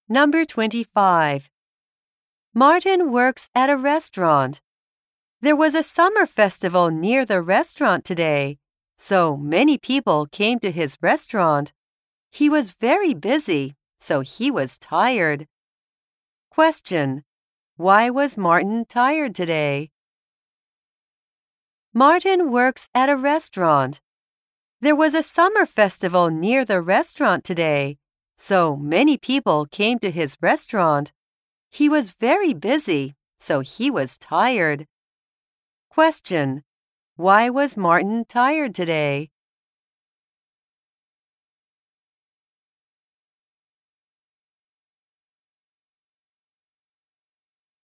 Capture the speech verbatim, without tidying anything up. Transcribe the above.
Number twenty-five. Martin works at a restaurant. There was a summer festival near the restaurant today, so many people came to his restaurant. He was very busy, so he was tired. Question: Why was Martin tired today? Martin works at a restaurant. There was a summer festival near the restaurant today, so many people came to his restaurant. He was very busy, so he was tired. Question: Why was Martin tired today?